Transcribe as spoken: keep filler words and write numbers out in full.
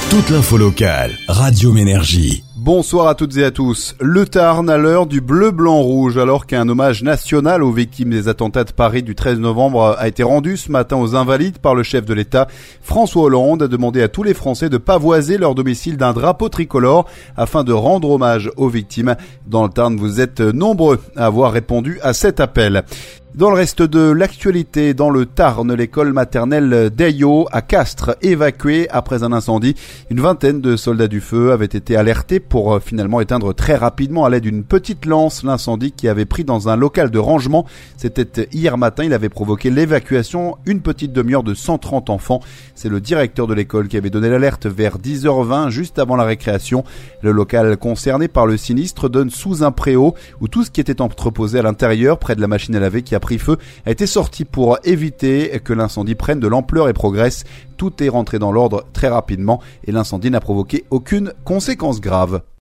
Toute l'info locale, Radio Ménergie. Bonsoir à toutes et à tous. Le Tarn à l'heure du bleu, blanc, rouge, alors qu'un hommage national aux victimes des attentats de Paris du treize novembre a été rendu ce matin aux Invalides par le chef de l'État. François Hollande a demandé à tous les Français de pavoiser leur domicile d'un drapeau tricolore afin de rendre hommage aux victimes. Dans le Tarn, vous êtes nombreux à avoir répondu à cet appel. Dans le reste de l'actualité, dans le Tarn, l'école maternelle d'Aillot à Castres évacuée après un incendie. Une vingtaine de soldats du feu avaient été alertés pour finalement éteindre très rapidement à l'aide d'une petite lance l'incendie qui avait pris dans un local de rangement. C'était hier matin, il avait provoqué l'évacuation une petite demi-heure de cent trente enfants. C'est le directeur de l'école qui avait donné l'alerte vers dix heures vingt, juste avant la récréation. Le local concerné par le sinistre donne sous un préau où tout ce qui était entreposé à l'intérieur, près de la machine à laver qui a pris feu, a été sorti pour éviter que l'incendie prenne de l'ampleur et progresse. Tout est rentré dans l'ordre très rapidement et l'incendie n'a provoqué aucune conséquence grave.